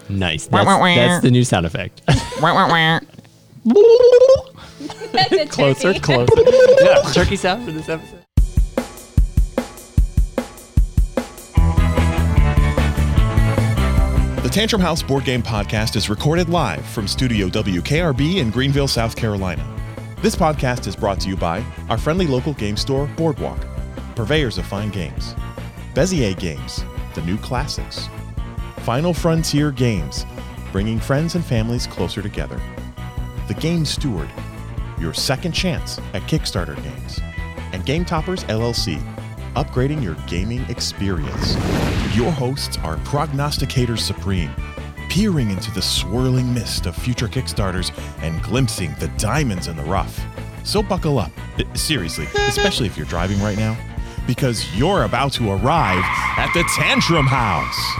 Nice. That's the new sound effect. Closer. Yeah, turkey sound for this episode. The Tantrum House Board Game Podcast is recorded live from Studio WKRB in Greenville, South Carolina. This podcast is brought to you by our friendly local game store, Boardwalk, purveyors of fine games, Bezier Games, the new classics, Final Frontier Games, bringing friends and families closer together, The Game Steward, your second chance at Kickstarter games, and Game Toppers LLC, upgrading your gaming experience. Your hosts are prognosticators supreme, peering into the swirling mist of future Kickstarters and glimpsing the diamonds in the rough. So buckle up, seriously, especially if you're driving right now, because you're about to arrive at the Tantrum House.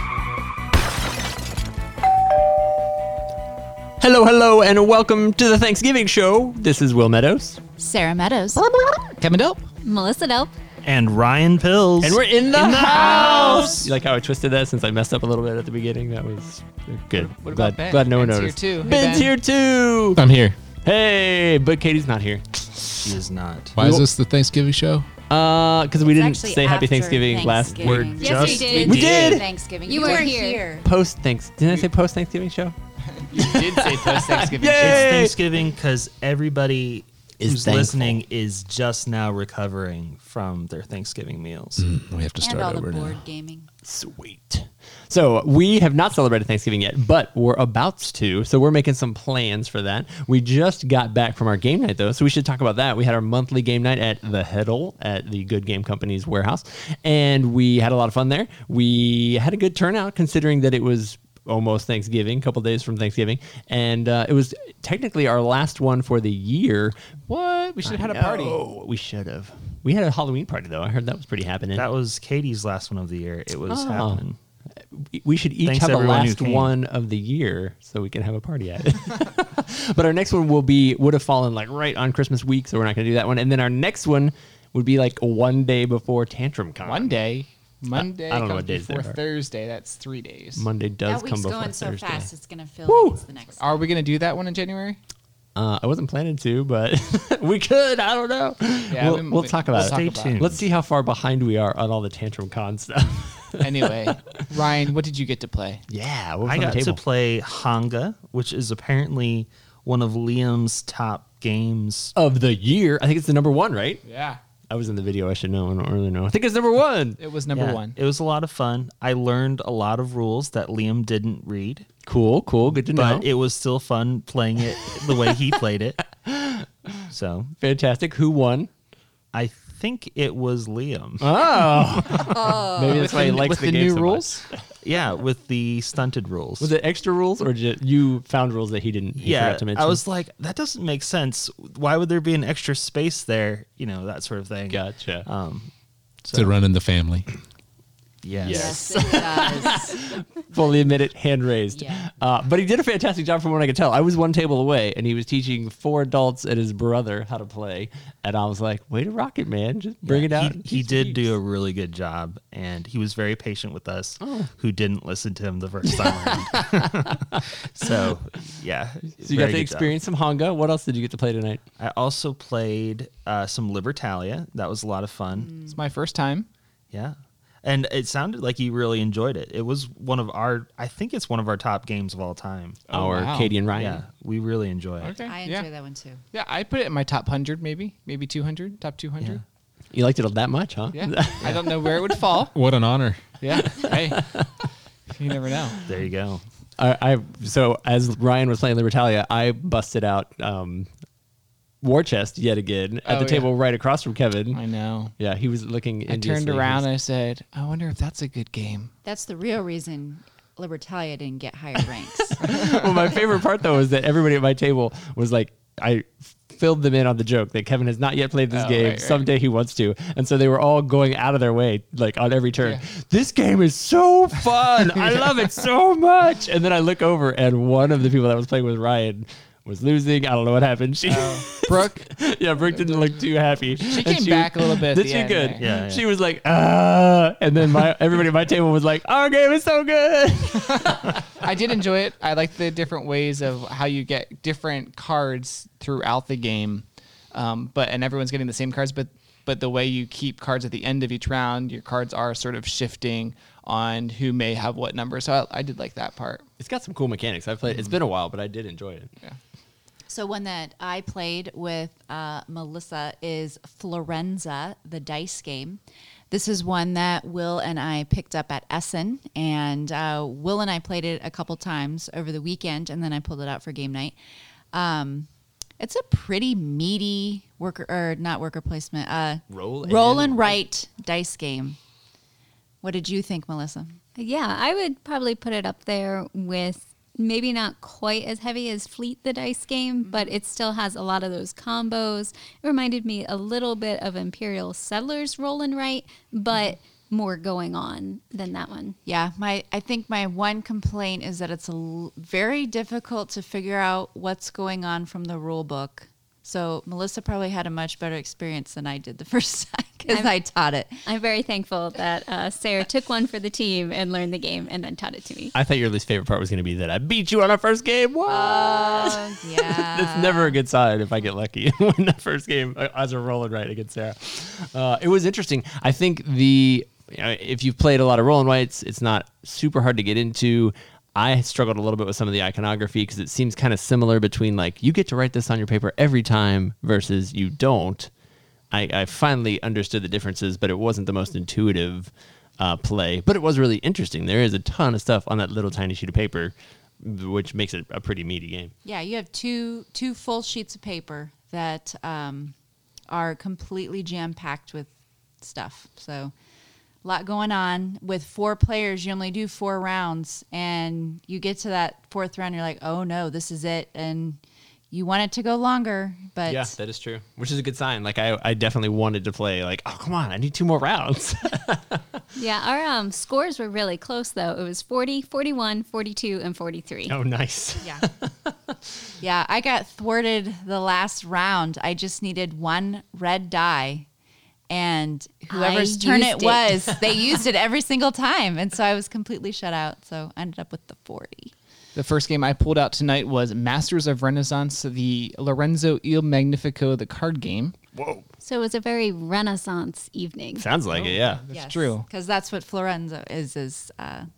Hello, and welcome to the Thanksgiving show. This is Will Meadows. Sarah Meadows. Kevin Dope. Melissa Dope. And Ryan Pills. And we're in the house. You like how I twisted that since I messed up a little bit at the beginning? That was good. What about Ben? Glad no one Ben's noticed. here too. Hey, Ben's Ben. here too. I'm here. Hey, but Katie's not here. She is not. Why is this the Thanksgiving show? Because we didn't Actually, say Happy after Thanksgiving last We're Yes, just- we did. We did. Thanksgiving. You weren't here. post Thanks. Didn't I say post Thanksgiving show? You did say post Thanksgiving. Yay! It's Thanksgiving because everybody Is who's thankful. listening is just now recovering from their Thanksgiving meals. We have to And start all the over board now. gaming. Sweet. So we have not celebrated Thanksgiving yet, but we're about to. So we're making some plans for that. We just got back from our game night, though, so we should talk about that. We had our monthly game night at the Heddle at the Good Game Company's warehouse, and we had a lot of fun there. We had a good turnout considering that it was almost Thanksgiving, a couple days from Thanksgiving, and it was technically our last one for the year. What? We should have had a party. Oh, we should have. We had a Halloween party, though. I heard that was pretty happening. That was Katie's last one of the year. It was happening. We should each Thanks, have a everyone who last came. one of the year so we can have a party at it. But our next one would have fallen like right on Christmas week, so we're not going to do that one. And then our next one would be like one day before Tantrum Con. One day. Monday I don't know comes what days before they are. Thursday. That's 3 days. Monday does That come week's before going so Thursday. fast, it's going to feel Woo! like it's the next. Are we going to do that one in January? I wasn't planning to, but we could. I don't know. Yeah, we'll talk about it. Stay tuned. Let's see how far behind we are on all the Tantrum Con stuff. Anyway, Ryan, what did you get to play? Yeah, what was I on the got to table? play Hanga, which is apparently one of Liam's top games. Of the year. I think it's the number one, right? Yeah. I was in the video. I should know. I don't really know. I think it's number one. It was number Yeah, one. It was a lot of fun. I learned a lot of rules that Liam didn't read, Cool. Good to know. but it was still fun playing it the way he played it. So Fantastic. Who won? I think it was Liam. Oh. Maybe that's why he likes with the the game new so much. rules? Yeah, with the stunted rules. Was it extra rules or just you found rules that he didn't? He Yeah, forgot to mention? I was like, that doesn't make sense. Why would there be an extra space there? You know, that sort of thing. Gotcha. So, To run in the family. yes. Yes, it does. Fully admit it, hand raised. Yeah. But he did a fantastic job from what I could tell. I was one table away, and he was teaching 4 adults and his brother how to play. And I was like, way to rock it, man. Just bring it out. He did do a really good job, and he was very patient with us who didn't listen to him the first time around. So, yeah. So you got to experience some Hanga. What else did you get to play tonight? I also played some Libertalia. That was a lot of fun. It's my first time. Yeah. And it sounded like you really enjoyed it. It was I think it's one of our top games of all time. Oh, Our wow. Katie and Ryan. Yeah, we really enjoy it. Okay. I enjoy that one too. Yeah, I put it in my top 100 maybe 200, top 200. Yeah. You liked it that much, huh? Yeah. I don't know where it would fall. What an honor. Yeah. Hey. You never know. There you go. So as Ryan was playing Libertalia, I busted out War Chest yet again at Oh, the yeah. table right across from Kevin. I know. Yeah, he was looking. I turned enviously. around and I said, I wonder if that's a good game. That's the real reason Libertalia didn't get higher ranks. Well, my favorite part though is that everybody at my table was like, I filled them in on the joke that Kevin has not yet played this Oh, game. right. Someday he wants to, and so they were all going out of their way, like on every turn. Yeah. This game is so fun. I love it so much. And then I look over, and one of the people that was playing with Ryan was losing. I don't know what happened. She Brooke, Yeah, Brooke didn't look too happy. she came back a little bit. At Did the she end good? there. Yeah. She was like, and then everybody at my table was like, our game is so good. I did enjoy it. I like the different ways of how you get different cards throughout the game, and everyone's getting the same cards. But the way you keep cards at the end of each round, your cards are sort of shifting on who may have what number. So I did like that part. It's got some cool mechanics. I've played. It's been a while, but I did enjoy it. Yeah. So one that I played with Melissa is Florenza, the dice game. This is one that Will and I picked up at Essen, and Will and I played it a couple times over the weekend, and then I pulled it out for game night. It's a pretty meaty not worker placement. Roll and write dice game. What did you think, Melissa? Yeah, I would probably put it up there with maybe not quite as heavy as Fleet the dice game, but it still has a lot of those combos. It reminded me a little bit of Imperial Settlers Roll and Write, but more going on than that one. Yeah, I think my one complaint is that it's very difficult to figure out what's going on from the rule book. So Melissa probably had a much better experience than I did the first time because I taught it. I'm very thankful that Sarah took one for the team and learned the game and then taught it to me. I thought your least favorite part was going to be that I beat you on our first game. What? Yeah. That's never a good sign if I get lucky win the first game as a roll and write against Sarah. It was interesting. I think if you've played a lot of roll and writes, it's not super hard to get into. I struggled a little bit with some of the iconography because it seems kind of similar between like you get to write this on your paper every time versus you don't. I finally understood the differences, but it wasn't the most intuitive play. But it was really interesting. There is a ton of stuff on that little tiny sheet of paper, which makes it a pretty meaty game. Yeah, you have two full sheets of paper that are completely jam-packed with stuff. So a lot going on. With 4 players, you only do 4 rounds, and you get to that 4th round, you're like, oh no, this is it, and you want it to go longer, but Yeah, that is true, which is a good sign. Like I definitely wanted to play like, oh, come on, I need 2 more rounds. Yeah, our scores were really close, though. It was 40, 41, 42, and 43. Oh, nice. yeah. Yeah, I got thwarted the last round. I just needed 1 red die, and whoever's turn it was, they used it every single time, and so I was completely shut out, so I ended up with the 40. The first game I pulled out tonight was Masters of Renaissance, the Lorenzo Il Magnifico, the card game. Whoa. So it was a very Renaissance evening. Sounds like it, yeah. That's true. Because that's what Florenzo is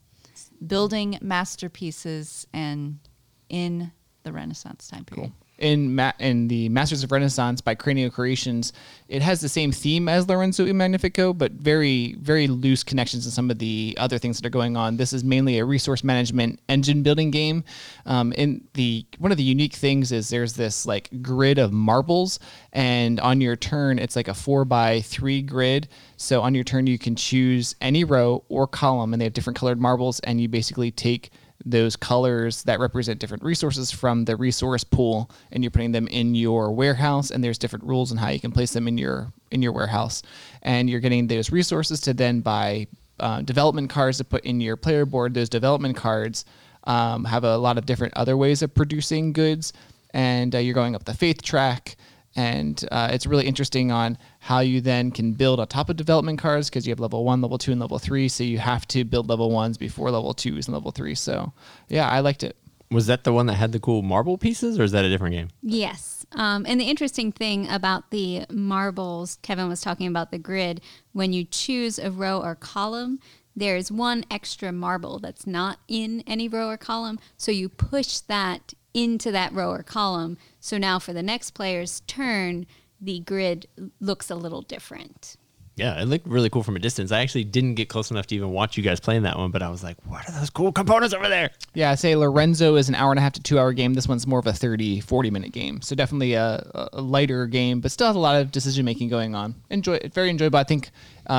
building masterpieces and in the Renaissance time period. In the Masters of Renaissance by Cranio Creations, it has the same theme as Lorenzo Il Magnifico, but very, very loose connections to some of the other things that are going on. This is mainly a resource management engine building game. One of the unique things is there's this like grid of marbles, and on your turn, it's like a 4x3 grid. So on your turn, you can choose any row or column, and they have different colored marbles, and you basically take those colors that represent different resources from the resource pool, and you're putting them in your warehouse, and there's different rules on how you can place them in your warehouse, and you're getting those resources to then buy development cards to put in your player board. Those development cards have a lot of different other ways of producing goods, and you're going up the faith track. And it's really interesting on how you then can build on top of development cards, because you have level 1, level 2, and level 3. So you have to build level 1s before level 2s and level 3. So, yeah, I liked it. Was that the one that had the cool marble pieces, or is that a different game? Yes. And the interesting thing about the marbles, Kevin was talking about the grid, when you choose a row or column, there's 1 extra marble that's not in any row or column. So you push that into that row or column. So now for the next player's turn, the grid looks a little different. Yeah, it looked really cool from a distance. I actually didn't get close enough to even watch you guys playing that one, but I was like, what are those cool components over there? Yeah, I'd say Lorenzo is an 1.5 to 2 hour game. This one's more of a 30, 40-minute game. So definitely a lighter game, but still has a lot of decision-making going on. Very enjoyable. I think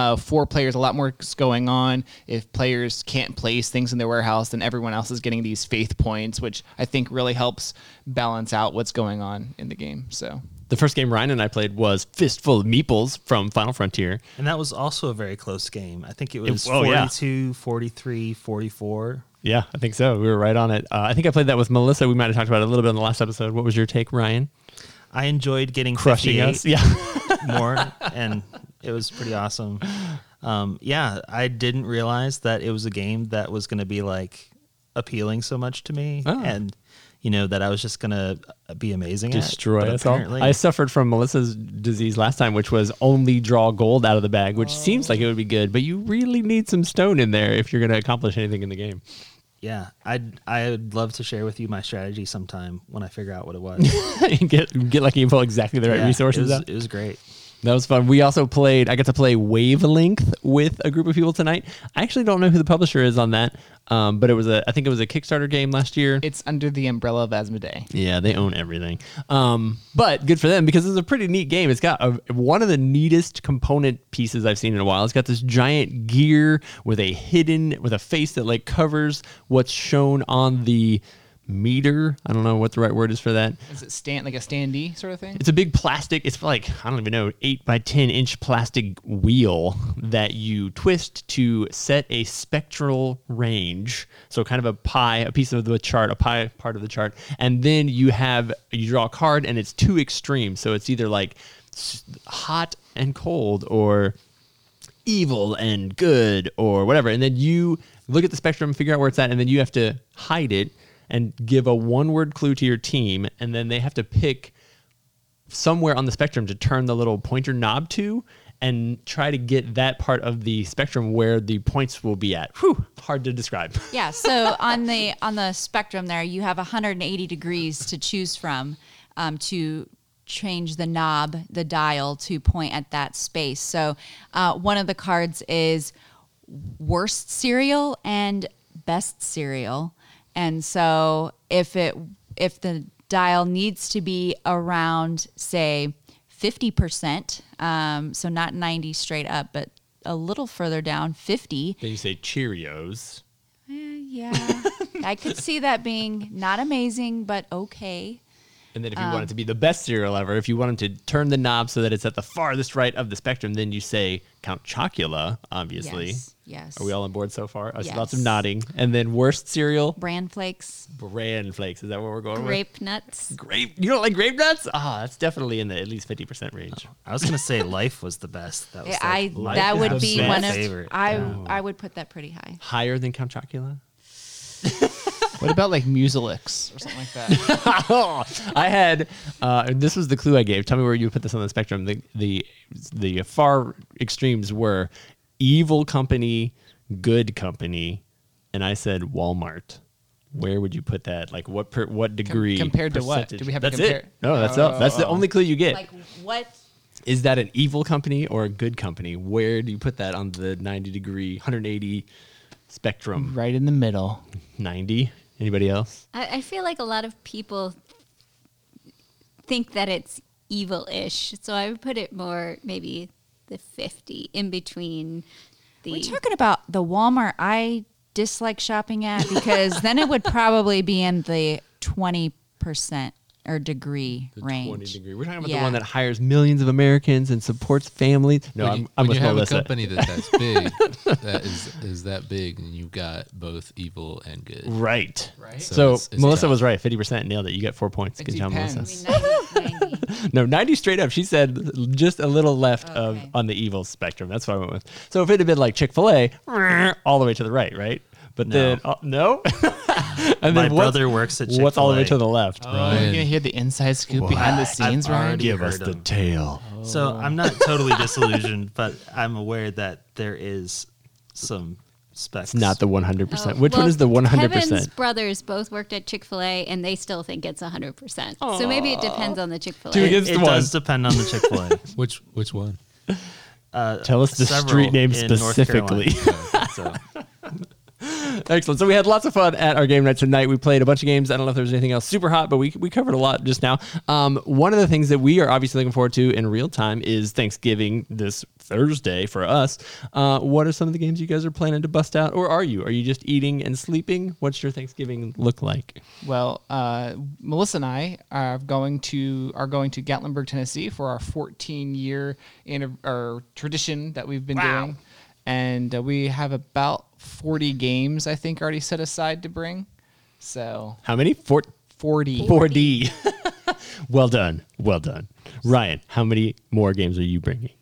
4 players, a lot more is going on. If players can't place things in their warehouse, then everyone else is getting these faith points, which I think really helps balance out what's going on in the game. So The first game Ryan and I played was Fistful of Meeples from Final Frontier. And that was also a very close game. I think it was Oh, yeah. 42, 43, 44. Yeah, I think so. We were right on it. I think I played that with Melissa. We might have talked about it a little bit in the last episode. What was your take, Ryan? I enjoyed getting crushing 58 us. Yeah. more, and it was pretty awesome. Yeah, I didn't realize that it was a game that was going to be like appealing so much to me, and that I was just going to be amazing Destroy at. us all. I suffered from Melissa's disease last time, which was only draw gold out of the bag, which seems like it would be good, but you really need some stone in there if you're going to accomplish anything in the game. Yeah, I'd love to share with you my strategy sometime when I figure out what it was. get like you pull exactly the right resources out. It was great. That was fun. We also I got to play Wavelength with a group of people tonight. I actually don't know who the publisher is on that, but I think it was a Kickstarter game last year. It's under the umbrella of Asmodee. Yeah, they own everything. But good for them because it's a pretty neat game. It's got one of the neatest component pieces I've seen in a while. It's got this giant gear with a face that like covers what's shown on the meter. I don't know what the right word is for that. Is it like a standee sort of thing? It's a big plastic. It's like, I don't even know, 8 by 10 inch plastic wheel that you twist to set a spectral range. So kind of a piece of the chart, a pie part of the chart. And then you draw a card and it's two extremes. So it's either like hot and cold or evil and good or whatever. And then you look at the spectrum, figure out where it's at, and then you have to hide it and give a one-word clue to your team, and then they have to pick somewhere on the spectrum to turn the little pointer knob to and try to get that part of the spectrum where the points will be at. Whew, hard to describe. Yeah, so on the spectrum there, you have 180 degrees to choose from to change the knob, the dial, to point at that space. So one of the cards is worst cereal and best cereal. And so if the dial needs to be around, say, 50%, so not 90 straight up, but a little further down, 50. Then you say Cheerios. Yeah, I could see that being not amazing, but okay. And then if you want it to be the best cereal ever, if you want them to turn the knob so that it's at the farthest right of the spectrum, then you say Count Chocula, obviously. Yes. Are we all on board so far? I see Yes. lots of nodding. And then worst cereal? Bran flakes. Bran flakes. Is that what we're going Grape nuts. with? Grape. You don't like grape nuts? That's definitely in the at least 50% range. I was gonna say Life was the best. That was Life That is would the be best one of favorite. I would put that pretty high. Higher than Count Chocula? What about like Musilix or something like that? I had this was the clue I gave. Tell me where you put this on the spectrum. The far extremes were evil company, good company, and I said Walmart. Where would you put that? Like what degree? Compared to what? percentage? Do we have that's to compare? it? No, that's the only clue you get. Like what? Is that an evil company or a good company? Where do you put that on the 90-degree, 180 spectrum? Right in the middle. 90? Anybody else? I feel like a lot of people think that it's evil-ish, so I would put it more maybe the 50 in between the. We're talking about the Walmart I dislike shopping at because then it would probably be in the 20% or degree range. 20 degree. We're talking about the Yeah. one that hires millions of Americans and supports families. No, I'm when with you have Melissa. a company that's big, that is that big, and you've got both evil and good. Right. Right. So it's Melissa tough. was right. 50% nailed it. You got 4 points. It Good job, depends. Melissa. 90. No, 90 straight up. She said just a little left Okay. on the evil spectrum. That's what I went with. So if it had been like Chick-fil-A, all the way to the right? But No. then, no? And My then brother works at Chick-fil-A. what's all the way to the left? Oh, Ryan. you're gonna hear the inside scoop behind the scenes, I've Ryan. already Give heard us the him. tail. So I'm not totally disillusioned, but I'm aware that there is some specs. It's not the 100%. Oh, Which one well, is the 100%? Kevin's brothers both worked at Chick-fil-A, and they still think it's 100%. So maybe it depends on the Chick-fil-A. Two It, against it one. does depend on the Chick-fil-A. Which one? Tell us the Several street name in North specifically. Carolina. So Excellent. So we had lots of fun at our game night tonight. We played a bunch of games. I don't know if there was anything else super hot, but we covered a lot just now. One of the things that we are obviously looking forward to in real time is Thanksgiving this Thursday for us. What are some of the games you guys are planning to bust out, or are you? Are you just eating and sleeping? What's your Thanksgiving look like? Well, Melissa and I are going to Gatlinburg, Tennessee for our 14-year tradition that we've been doing, and we have about 40 games I think already set aside to bring. So How many? 40. 4D. Well done. Ryan, how many more games are you bringing?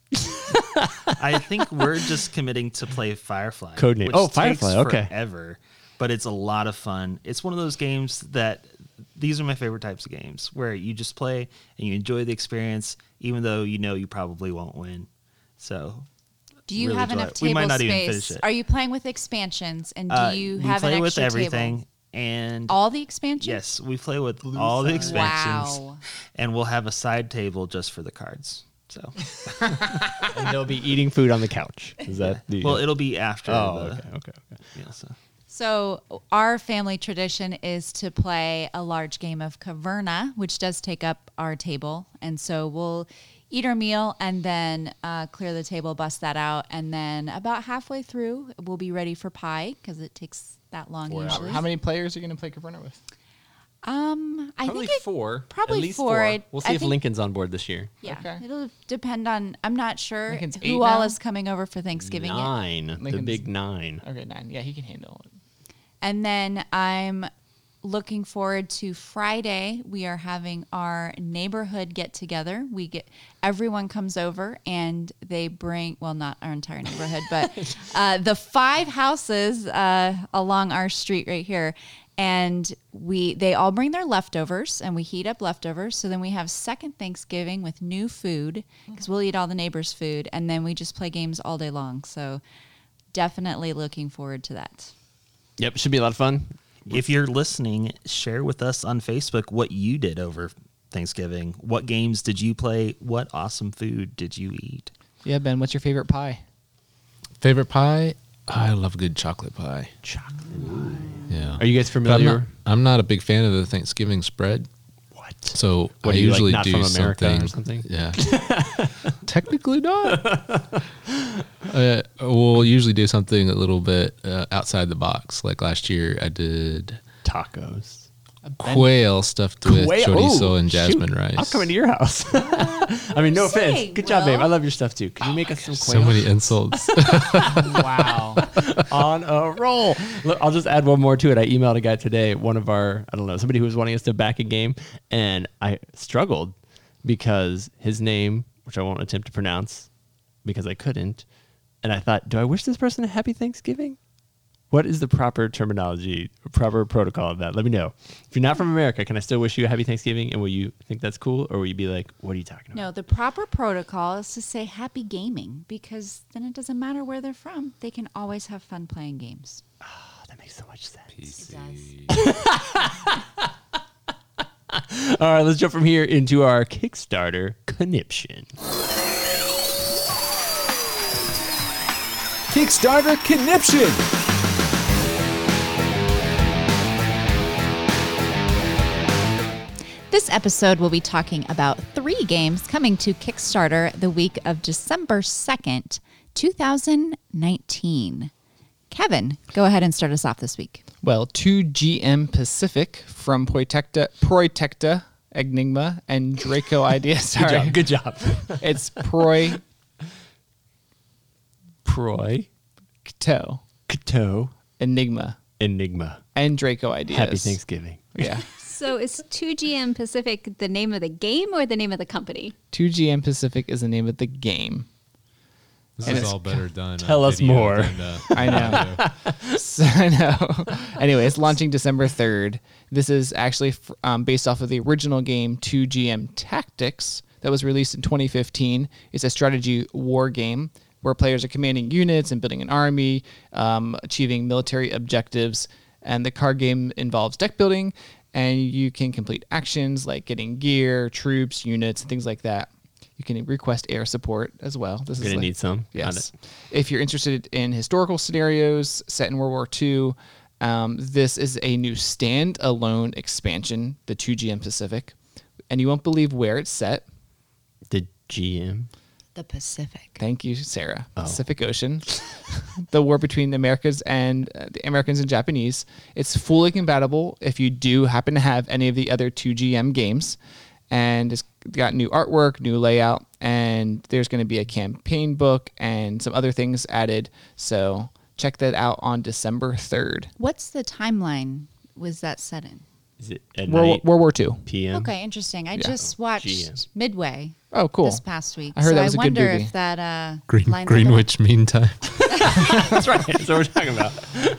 I think we're just committing to play Firefly. Codename. Which Oh, Firefly, takes okay. forever, but it's a lot of fun. It's one of those games that these are my favorite types of games where you just play and you enjoy the experience, even though you know you probably won't win. So, Do you really have enjoy enough it. We table might not even finish space? it. Are you playing with expansions? And do you We have play an with extra everything table? and All the expansions? yes, we play with all the expansions, Wow. and we'll have a side table just for the cards. So, And they'll be eating food on the couch. Is that the... well, it'll be after. Oh, the, okay. Yeah, so. So our family tradition is to play a large game of Caverna, which does take up our table. And so we'll eat our meal and then clear the table, bust that out. And then about halfway through, we'll be ready for pie because it takes that long usually. How many players are you going to play Caverna with? I Probably think 4. probably At least 4. 4. We'll see I if think- Lincoln's on board this year. Yeah, Okay. it'll depend on. I'm not sure Lincoln's who 8 all now? is coming over for Thanksgiving yet. 9. The Lincoln's- big 9. Okay, 9. Yeah, he can handle it. And then I'm looking forward to Friday. We are having our neighborhood get together. Everyone comes over and they bring, well, not our entire neighborhood, but the 5 houses along our street right here. And they all bring their leftovers and we heat up leftovers. So then we have second Thanksgiving with new food because we'll eat all the neighbors' food. And then we just play games all day long. So definitely looking forward to that. Yep, should be a lot of fun. If you're listening, share with us on Facebook what you did over Thanksgiving. What games did you play? What awesome food did you eat? Yeah, Ben, what's your favorite pie? Favorite pie? I love good chocolate pie. Yeah. Are you guys But familiar? I'm not a big fan of the Thanksgiving spread. What? So What, I are you, like, usually not do from America something. or something? Yeah. Technically not. We'll usually do something a little bit outside the box. Like last year, I did Tacos. quail stuffed with chorizo Oh, and jasmine shoot. rice. I'll come into your house. I mean, no offense. saying, Good job, babe. Will? I love your stuff too. Can you make us some So quail? many insults. Wow. On a roll. Look, I'll just add one more to it. I emailed a guy today, somebody who was wanting us to back a game, and I struggled because his name, which I won't attempt to pronounce because I couldn't, and I thought, do I wish this person a happy Thanksgiving? What is the proper terminology, proper protocol of that? Let me know. If you're not from America, can I still wish you a happy Thanksgiving? And will you think that's cool? Or will you be like, what are you talking about? No, the proper protocol is to say happy gaming because then it doesn't matter where they're from. They can always have fun playing games. Oh, that makes so much sense. It does. All right, let's jump from here into our Kickstarter conniption. Kickstarter Conniption! This episode will be talking about 3 games coming to Kickstarter the week of December 2nd, 2019. Kevin, go ahead and start us off this week. Well, 2GM Pacific from Proitecta, Enigma, and Draco Idea. Sorry. Good job. It's Proy Proy, Kto, Cato, Enigma, Enigma. and Draco Ideas. Happy Thanksgiving. Yeah. So is 2GM Pacific the name of the game or the name of the company? 2GM Pacific is the name of the game. This And is it's- all better done. on Tell us video more. than, I know. So, I know. Anyway, it's launching December 3rd. This is actually based off of the original game 2GM Tactics that was released in 2015. It's a strategy war game where players are commanding units and building an army, achieving military objectives. And the card game involves deck building, and you can complete actions like getting gear, troops, units, and things like that. You can request air support as well. This Gonna need some. Got Yes. If you're interested in historical scenarios set in World War II, this is a new standalone expansion, the 2GM Pacific. And you won't believe where it's set. The GM. The Pacific. Thank you, Sarah. Pacific Ocean. The war between the Americans and Japanese. It's fully compatible if you do happen to have any of the other 2GM games. And it's got new artwork, new layout, and there's going to be a campaign book and some other things added. So check that out on December 3rd. What's the timeline was that set in? Is it at World night? War II. PM? Okay, interesting. I just watched GM. Midway Oh, cool. this past week. I heard so that was I a good wonder movie. if that lines up Greenwich Meantime. That's right. That's what we're talking about.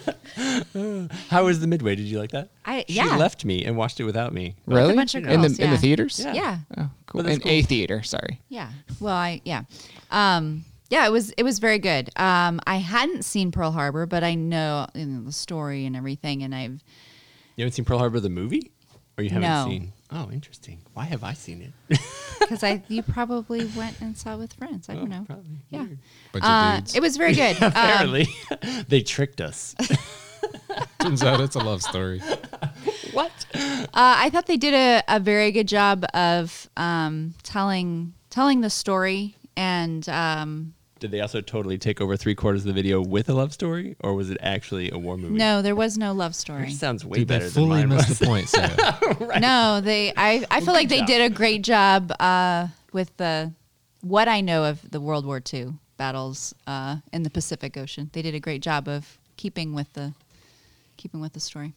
How was the Midway? Did you like that? She yeah. left me and watched it without me. Really? a bunch of in girls, the yeah. theaters? Yeah. Oh, cool. But that's In cool. a theater. Sorry. Yeah. Well, yeah, it was very good. I hadn't seen Pearl Harbor, but I know the story and everything, and You haven't seen Pearl Harbor the movie? Or you haven't No. seen? Oh, interesting. Why have I seen it? because you probably went and saw it with friends. I don't know. Probably. Yeah. Bunch of dudes. It was very good. Apparently. They tricked us. Turns out it's a love story. What? I thought they did a very good job of telling the story, and Did they also totally take over 3/4 of the video with a love story? Or was it actually a war movie? no, there was no love story. Yours sounds way Dude, they better than fully mine missed was. the point, Sarah. No, I feel like they did a great job with what I know of the World War II battles in the Pacific Ocean. They did a great job of keeping with the story.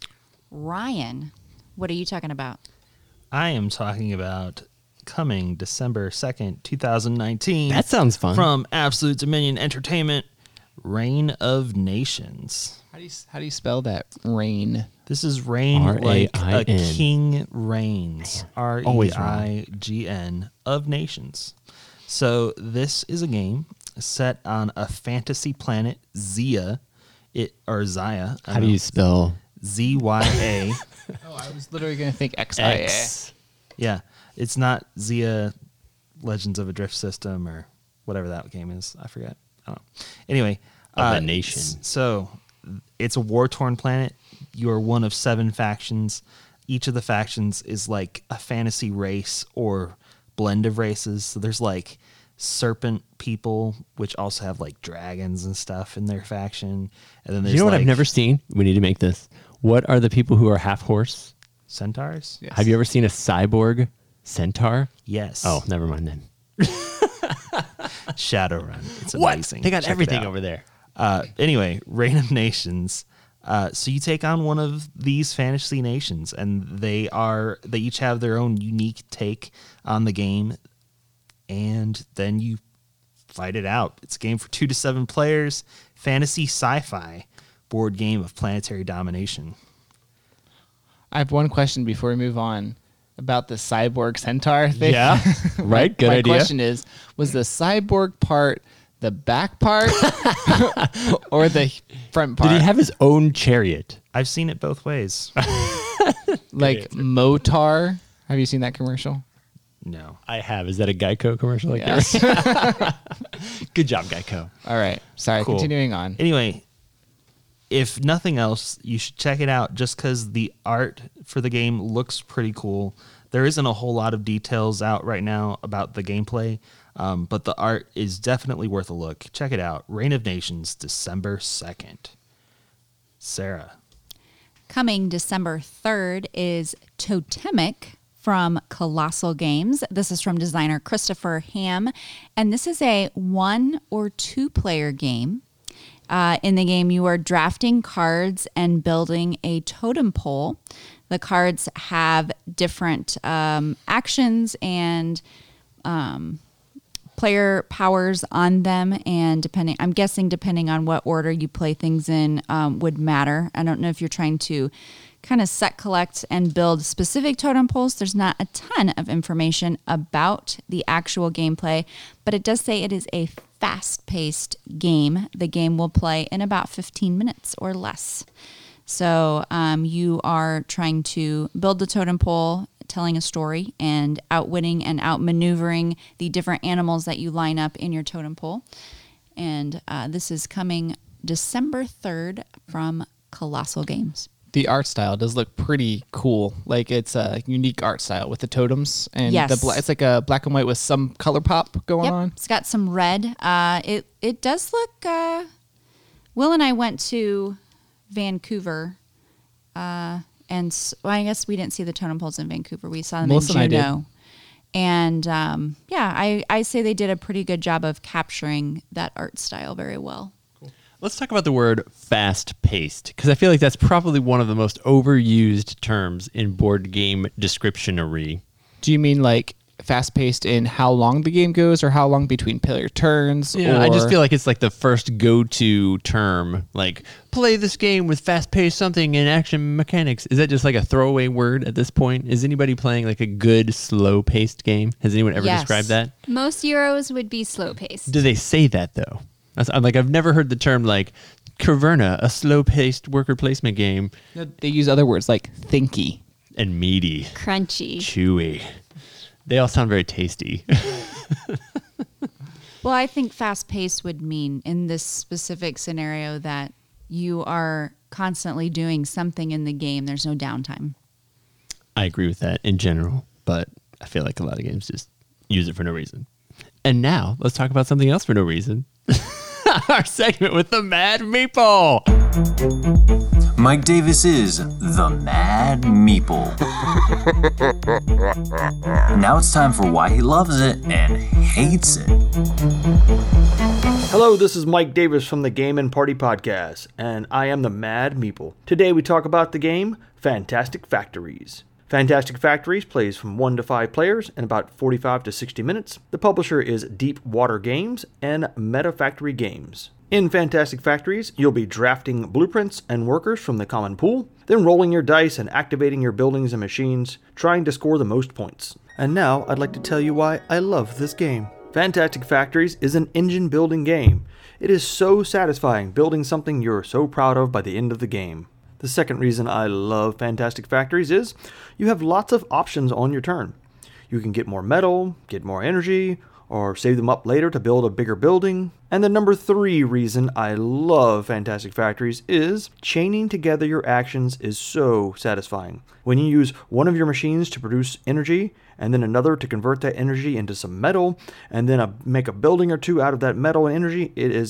Ryan, what are you talking about? I am talking about coming December 2nd, 2019. That sounds fun. From Absolute Dominion Entertainment, Reign of Nations. How do you spell that? Rain. This is reign like a R-A-I-N. king reigns. always wrong. REIGN of nations. So this is a game set on a fantasy planet, Zia. Zaya. How do you spell ZYA. Oh, I was literally going to think XIA. X? Yeah. It's not Zia Legends of a Drift System or whatever that game is. I forget. I don't know. Anyway. Of a nation. So it's a war-torn planet. You're one of 7 factions. Each of the factions is like a fantasy race or blend of races. So there's like serpent people, which also have like dragons and stuff in their faction. And then there's You know what I've like, never seen? We need to make this. What are the people who are half horse? centaurs? Yes. Have you ever seen a cyborg centaur? Yes. Oh, never mind then. Shadowrun. It's amazing. They got Check it everything out. over there. Anyway, Reign of Nations. So you take on one of these fantasy nations, and they each have their own unique take on the game, and then you fight it out. It's a game for 2 to 7 players, fantasy sci-fi board game of planetary domination. I have one question before we move on about the cyborg centaur thing. Yeah, right. Good My idea. question is, was the cyborg part the back part or the front part? Did he have his own chariot? I've seen it both ways. like Motar? Have you seen that commercial? No. I have. Is that a Geico commercial like Yes. Good job, Geico. All right. Sorry, Cool. continuing on. Anyway, if nothing else, you should check it out just because the art for the game looks pretty cool. There isn't a whole lot of details out right now about the gameplay, but the art is definitely worth a look. Check it out. Reign of Nations, December 2nd. Sarah. Coming December 3rd is Totemic from Colossal Games. This is from designer Christopher Ham, and this is a 1 or 2 player game. In the game, you are drafting cards and building a totem pole. The cards have different actions and player powers on them, and depending on what order you play things in would matter. I don't know if you're trying to kind of set, collect, and build specific totem poles. There's not a ton of information about the actual gameplay, but it does say it is a fast-paced game. The game will play in about 15 minutes or less. So you are trying to build the totem pole, telling a story, and outwitting and outmaneuvering the different animals that you line up in your totem pole. And this is coming December 3rd from Colossal Games. The art style does look pretty cool. Like it's a unique art style with the totems and Yes. it's like a black and white with some color pop going on. It's got some red. It does look. Will and I went to Vancouver, I guess we didn't see the totem poles in Vancouver. We saw them Melissa and I in did. Juneau. And I say they did a pretty good job of capturing that art style very well. Let's talk about the word fast-paced, because I feel like that's probably one of the most overused terms in board game descriptionary. Do you mean like fast-paced in how long the game goes or how long between player turns? Yeah, or... I just feel like it's like the first go-to term, like play this game with fast-paced something and action mechanics. Is that just like a throwaway word at this point? Is anybody playing like a good slow-paced game? Has anyone ever Yes. described that? Most Euros would be slow-paced. Do they say that though? I'm like, I've never heard the term like Caverna, a slow-paced worker placement game, They use other words like thinky. and meaty, Crunchy. chewy. They all sound very tasty. Well, I think fast paced would mean in this specific scenario that you are constantly doing something in the game. There's no downtime. I agree with that in general, but I feel like a lot of games just use it for no reason. And now let's talk about something else for no reason. Our segment with the Mad Meeple. Mike Davis is the Mad Meeple. Now it's time for why he loves it and hates it. Hello, this is Mike Davis from the Game and Party Podcast, and I am the Mad Meeple. Today we talk about the game Fantastic Factories. Fantastic Factories plays from 1 to 5 players in about 45 to 60 minutes. The publisher is Deep Water Games and Meta Factory Games. In Fantastic Factories, you'll be drafting blueprints and workers from the common pool, then rolling your dice and activating your buildings and machines, trying to score the most points. And now I'd like to tell you why I love this game. Fantastic Factories is an engine building game. It is so satisfying building something you're so proud of by the end of the game. The second reason I love Fantastic Factories is you have lots of options on your turn. You can get more metal, get more energy, or save them up later to build a bigger building. And the number 3 reason I love Fantastic Factories is chaining together your actions is so satisfying. When you use one of your machines to produce energy, and then another to convert that energy into some metal, and then make a building or two out of that metal and energy, it's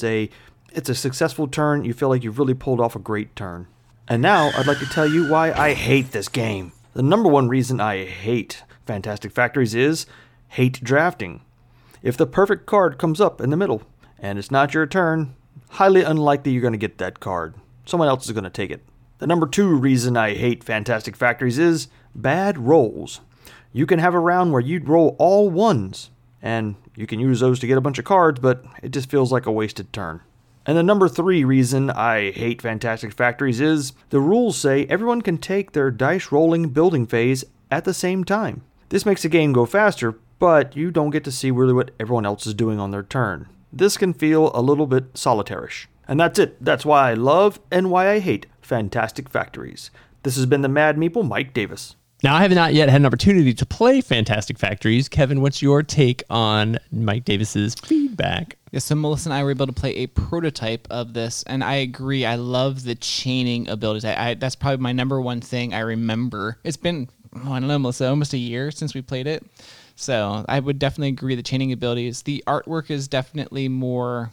a successful turn. You feel like you've really pulled off a great turn. And now I'd like to tell you why I hate this game. The number 1 reason I hate Fantastic Factories is hate drafting. If the perfect card comes up in the middle and it's not your turn, highly unlikely you're going to get that card. Someone else is going to take it. The number 2 reason I hate Fantastic Factories is bad rolls. You can have a round where you'd roll all 1s, and you can use those to get a bunch of cards, but it just feels like a wasted turn. And the number 3 reason I hate Fantastic Factories is the rules say everyone can take their dice rolling building phase at the same time. This makes the game go faster, but you don't get to see really what everyone else is doing on their turn. This can feel a little bit solitarish. And that's it. That's why I love and why I hate Fantastic Factories. This has been the Mad Meeple, Mike Davis. Now, I have not yet had an opportunity to play Fantastic Factories. Kevin, what's your take on Mike Davis's feedback? Yeah, so Melissa and I were able to play a prototype of this, and I agree. I love the chaining abilities. That's probably my number 1 thing I remember. It's been, I don't know, Melissa, almost a year since we played it. So I would definitely agree the chaining abilities. The artwork is definitely more,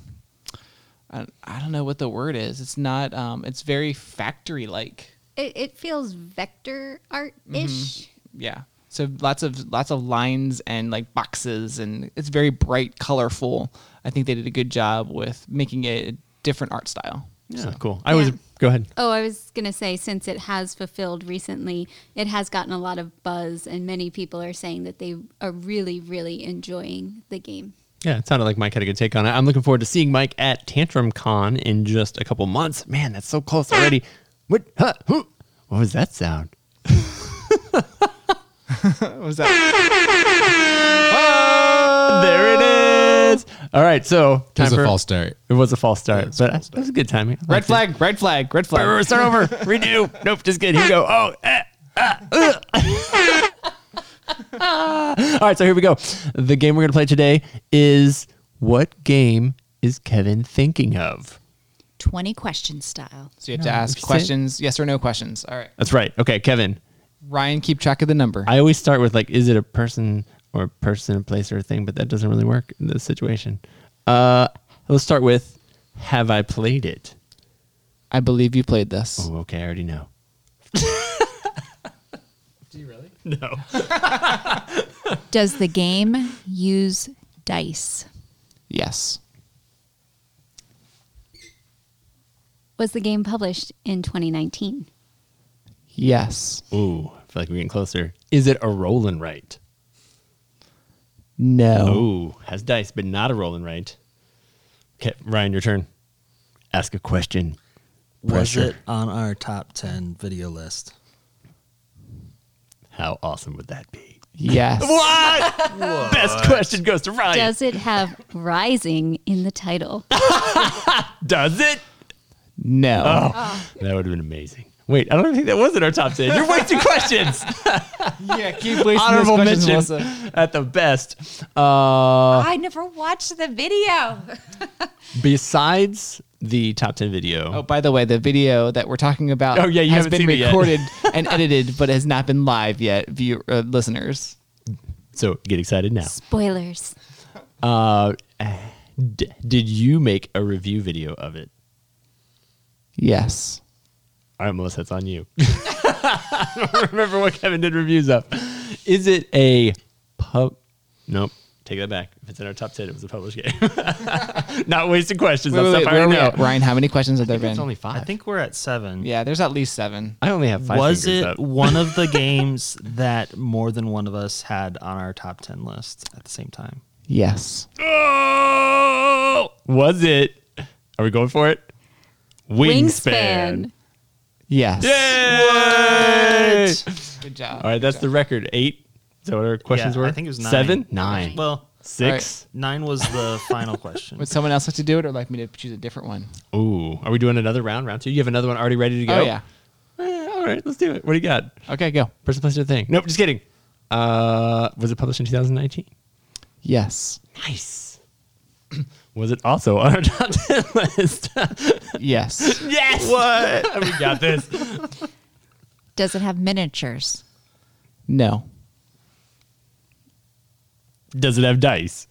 I don't know what the word is. It's not, it's very factory-like. It feels vector art-ish. Yeah. So lots of lines and like boxes, and it's very bright, colorful. I think they did a good job with making it a different art style. Yeah, So. cool. Go ahead. Oh, I was going to say, since it has fulfilled recently, it has gotten a lot of buzz, and many people are saying that they are really, really enjoying the game. Yeah, it sounded like Mike had a good take on it. I'm looking forward to seeing Mike at Tantrum Con in just a couple months. Man, that's so close already. What? Huh? What was that sound? What was that? There it is. All right, so It was a false start. It was a false start, but that was a good timing. Red flag, red flag, red flag. Start over. Redo. Nope, just kidding. Here we go. All right, so here we go. The game we're going to play today is, what game is Kevin thinking of? 20 question style. So you have to ask questions, yes or no questions. All right. That's right. Okay, Kevin. Ryan, keep track of the number. I always start with, like, is it a person, a place, or a thing? But that doesn't really work in this situation. Let's start with, have I played it? I believe you played this. Oh, okay. I already know. Do you really? No. Does the game use dice? Yes. Was the game published in 2019? Yes. Ooh, I feel like we're getting closer. Is it a roll and write? No. Ooh, has dice, but not a roll and write. Okay, Ryan, your turn. Ask a question. Was Pressure. it on our top 10 video list? How awesome would that be? Yes. What? Best question goes to Ryan. Does it have Rising in the title? Does it? No. That would have been amazing. Wait, I don't think that was in our top 10. You're wasting questions. Yeah, keep wasting Honorable those questions, mention Melissa. at the best. I never watched the video. Besides the top 10 video. Oh, by the way, the video that we're talking about Oh, yeah, you has haven't been seen it yet. recorded and edited, but has not been live yet, listeners. So get excited now. Spoilers. Did you make a review video of it? Yes. All right, Melissa, it's on you. I don't remember what Kevin did reviews of. Is it a pub? Nope. Take that back. If it's in our top 10, it was a published game. Not wasting questions. Wait, That's stuff I where are already we know. at? Ryan, how many questions have there It's been? only 5. I think we're at 7. Yeah, there's at least 7. I only have 5 Was fingers it up. one of the games that more than one of us had on our top 10 list at the same time? Yes. Oh! Was it? Are we going for it? Wingspan. Yes. Yay! Good job. All right, that's the record. 8. Is that what our questions Yeah, were? I think it was 9. 7? 9. Well, 6? 9 was the final question. Would someone else like to do it or like me to choose a different one? Ooh. Are we doing another round? Round 2? You have another one already ready to go? Oh, yeah. All right, let's do it. What do you got? Okay, go. Person, place, or thing. Nope, just kidding. Was it published in 2019? Yes. Nice. Was it also on our top 10 list? Yes. Yes! What? We got this. Does it have miniatures? No. Does it have dice?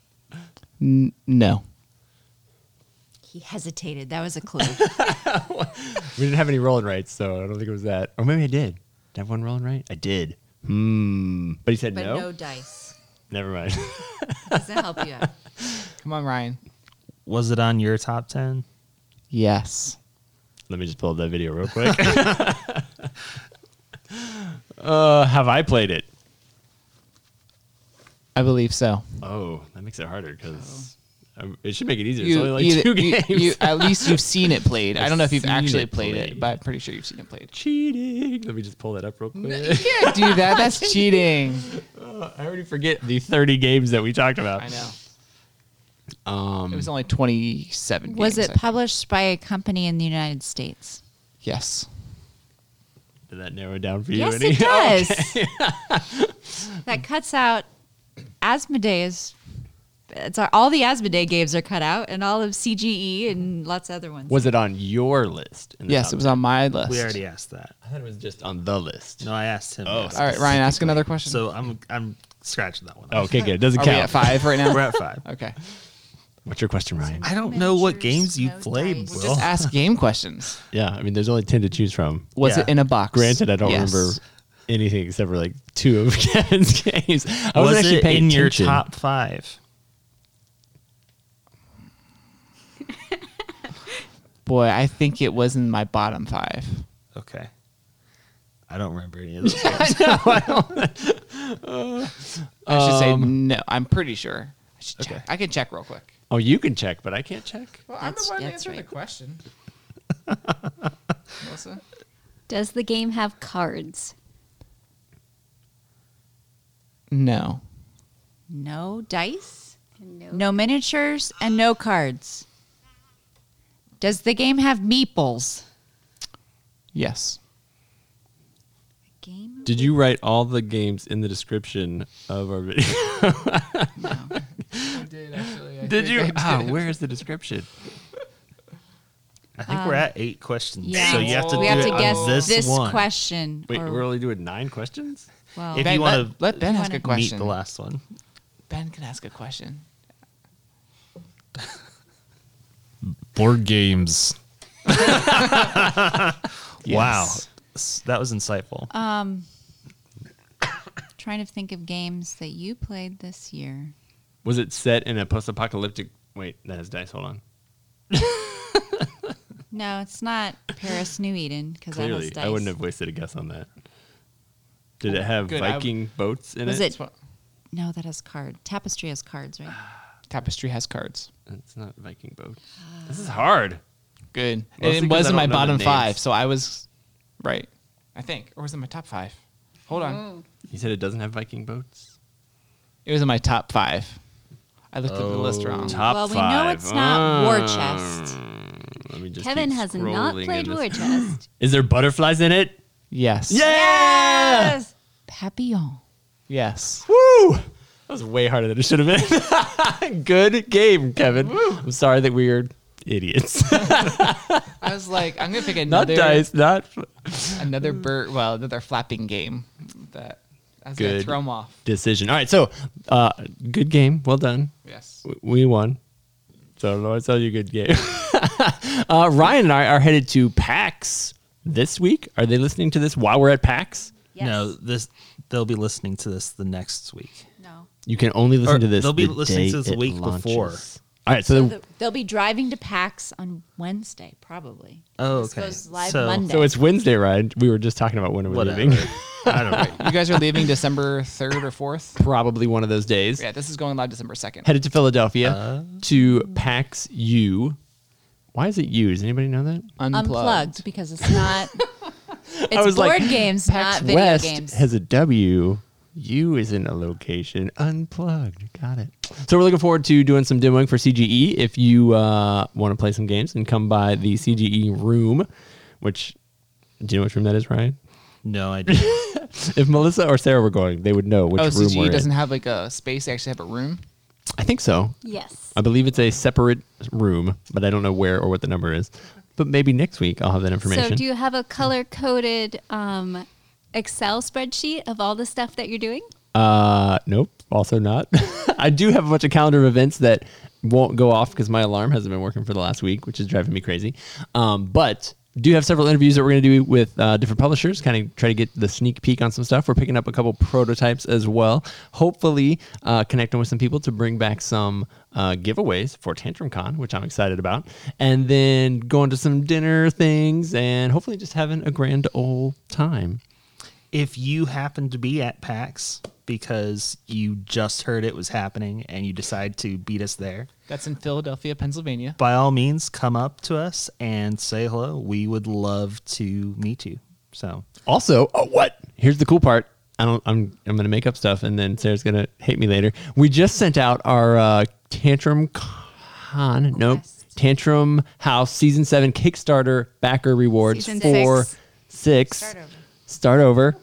No. He hesitated. That was a clue. We didn't have any rolling rights, so I don't think it was that. Or maybe I did. Did I have one rolling right? I did. But he said But no? no dice. Never mind. Doesn't help you out. Come on, Ryan. Was it on your top 10? Yes. Let me just pull up that video real quick. Have I played it? I believe so. Oh, that makes it harder because it should make it easier. It's only like 2 games. At least you've seen it played. I don't know if you've seen actually it played played. it, but I'm pretty sure you've seen it played. Cheating. Let me just pull that up real quick. You can't do that. That's cheating. I already forget the 30 games that we talked about. I know. It was only 27 Was games, it I think. published by a company in the United States? Yes. Did that narrow it down for you? Yes, any? it does. Okay. That cuts out Asmodee's. All the Asmodee games are cut out, and all of CGE and lots of other ones. Was it on your list? in the Yes, top it was 10? on my list. We already asked that. I thought it was just on the list. No, I asked him. Oh, that. All right, Ryan, ask another question. So I'm scratching that one. Oh, okay, good. It doesn't Are count. we at 5 right now? We're at 5. Okay. What's your question, Ryan? I don't know what games you no played, dice. Will. Just ask game questions. Yeah, I mean, there's only 10 to choose from. Was Yeah. it in a box? Granted, I don't Yes. remember anything except for like 2 of Kevin's games. I wasn't Was actually it paying in your attention. top 5? Boy, I think it was in my bottom 5. Okay. I don't remember any of those games. I should say no. I'm pretty sure. I should check. Okay. I can check real quick. Oh, you can check, but I can't check. Well, I'm the one answering the question. Melissa? Does the game have cards? No. No dice, No. no miniatures, and no cards. Does the game have meeples? Yes. Game? Did you write all the games in the description of our video? I did actually. Did you? Where is the description? I think we're at 8 questions. Yeah. So you have to we do have it to on guess this one. question. Wait, or- we're only doing 9 questions? well, If Ben, you want to let Ben you ask a wanna meet question. the last one. Ben can ask a question. Board games. Wow. Yes. That was insightful. trying to think of games that you played this year. Was it set in a post-apocalyptic? Wait, that has dice. Hold on. No, it's not Paris New Eden because that has Clearly, dice. I wouldn't have wasted a guess on that. Did it have Good, Viking boats in Was it? it? No, that has cards. Tapestry has cards, right? Tapestry has cards. It's not Viking boats. This is hard. Good. Mostly And it 'cause was I in my don't know the bottom names. 5, so I was right. I think. Or was it my top 5? Hold on. You said it doesn't have Viking boats? It was in my top 5. I looked at the list wrong. Top Well, we five. know it's not War Chest. Let me just Kevin keep has not scrolling played in this. War Chest. Is there butterflies in it? Yes. Yes! Papillon. Yes. Woo! That was way harder than it should have been. Good game, Kevin. I'm sorry that we are idiots. I was like, I'm going to pick Not another dice, not another bird, well, another flapping game that I was going to Good. throw them off. decision. All right, so good game. Well done. Yes. We won. So Lord, tell you good game. Ryan and I are headed to PAX this week. Are they listening to this while we're at PAX? Yes. No, they'll be listening to this the next week. No. You can only listen Or to this. they'll be the listening day to this the it week launches. before. All right, so, They'll be driving to PAX on Wednesday, probably. Oh, This okay. goes live So- Monday. so it's Wednesday, Ryan. We were just talking about when we're Whatever. leaving. I don't know. You guys are leaving December 3rd or 4th? Probably one of those days. Yeah, this is going live December 2nd. Headed to Philadelphia to PAX U. Why is it U? Does anybody know that? Unplugged because it's not. It's I was board like, games, PAX not video West games. has a W. U is in a location. Unplugged. Got it. So we're looking forward to doing some demoing for CGE. If you want to play some games, and come by the CGE room, which, do you know which room that is, Ryan? No, I didn't. If Melissa or Sarah were going, they would know which room CGE we're doesn't in. have like a space. They actually have a room. I think so. Yes. I believe it's a separate room, but I don't know where or what the number is. But maybe next week I'll have that information. So do you have a color-coded Excel spreadsheet of all the stuff that you're doing? Nope. Also not. I do have a bunch of calendar of events that won't go off because my alarm hasn't been working for the last week, which is driving me crazy. But do have several interviews that we're going to do with different publishers, kind of try to get the sneak peek on some stuff. We're picking up a couple prototypes as well. Hopefully connecting with some people to bring back some giveaways for Tantrum Con, which I'm excited about. And then going to some dinner things and hopefully just having a grand old time. If you happen to be at PAX because you just heard it was happening and you decide to beat us there, That's in Philadelphia, Pennsylvania. by all means, come up to us and say hello. We would love to meet you. So Also, what? Here's the cool part. I'm gonna make up stuff, and then Sarah's gonna hate me later. We just sent out our Tantrum House Season 7 Kickstarter backer rewards Season for 6. Start over.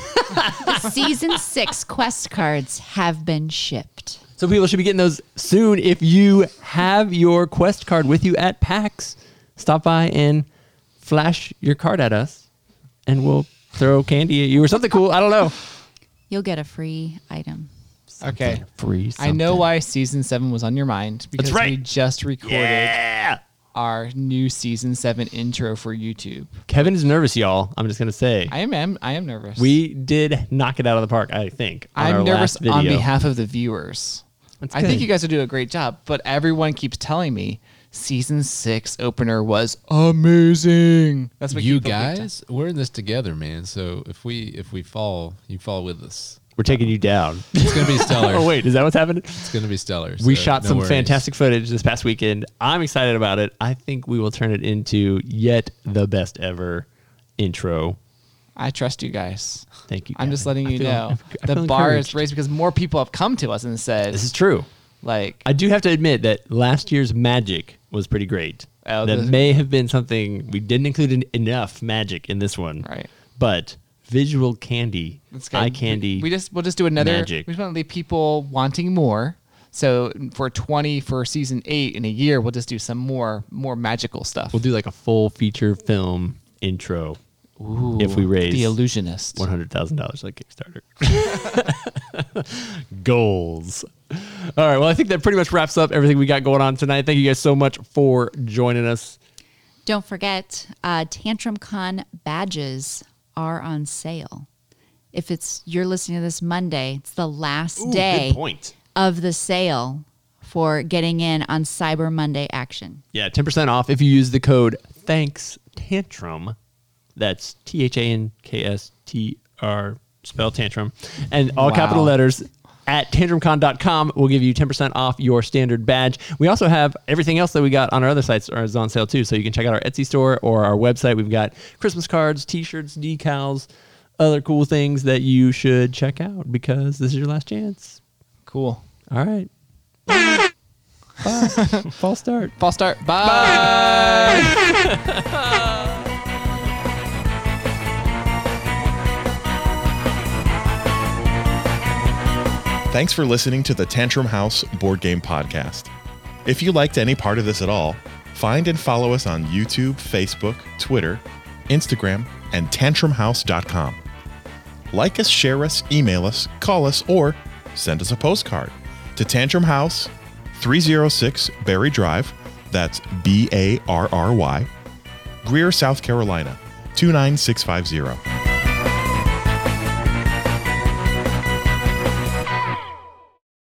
Season 6 quest cards have been shipped. So people should be getting those soon. If you have your quest card with you at PAX, stop by and flash your card at us, and we'll throw candy at you or something cool. I don't know. You'll get a free item. Okay. Free. I know something. why season 7 was on your mind because right. we just recorded our new season 7 intro for YouTube. Kevin is nervous, y'all. I'm just gonna say. I am nervous. We did knock it out of the park, I think. on our I'm nervous last video. on behalf of the viewers. That's I think good. you guys will do a great job, but everyone keeps telling me season 6 opener was amazing. That's what You people keep telling- guys, we're in this together, man. So if we fall, you fall with us. We're taking you down. It's gonna be stellar. Oh wait, is that what's happening? It's gonna be stellar. We so shot no some worries. fantastic footage this past weekend. I'm excited about it. I think we will turn it into yet the best ever intro. I trust you guys. Thank you. I'm just Kevin. letting I you feel- know. I feel The bar encouraged. is raised because more people have come to us and said, This is true. like, I do have to admit that last year's magic was pretty great. Oh, that the- may have been something we didn't include enough magic in this one. Right. But visual candy, it's good. eye candy. We'll just do another. magic. We just want to leave people wanting more. So for 20 for season 8 in a year, we'll just do some more magical stuff. We'll do like a full feature film intro if we raise The Illusionist. $100,000 like Kickstarter. Goals. All right. Well, I think that pretty much wraps up everything we got going on tonight. Thank you guys so much for joining us. Don't forget, Tantrum Con badges are on sale. If you're listening to this Monday, it's the last day Good point. of the sale for getting in on Cyber Monday action. Yeah, 10% off if you use the code Thanks Tantrum. That's THANKSTR, spell tantrum, and all capital letters. At tantrumcon.com, we'll give you 10% off your standard badge. We also have everything else that we got on our other sites is on sale too. So you can check out our Etsy store or our website. We've got Christmas cards, t-shirts, decals, other cool things that you should check out because this is your last chance. Cool. All right. Bye. False start. False start. Bye. Thanks for listening to the Tantrum House Board Game Podcast. If you liked any part of this at all, find and follow us on YouTube, Facebook, Twitter, Instagram, and tantrumhouse.com. Like us, share us, email us, call us, or send us a postcard to Tantrum House, 306 Berry Drive, that's Barry, Greer, South Carolina, 29650.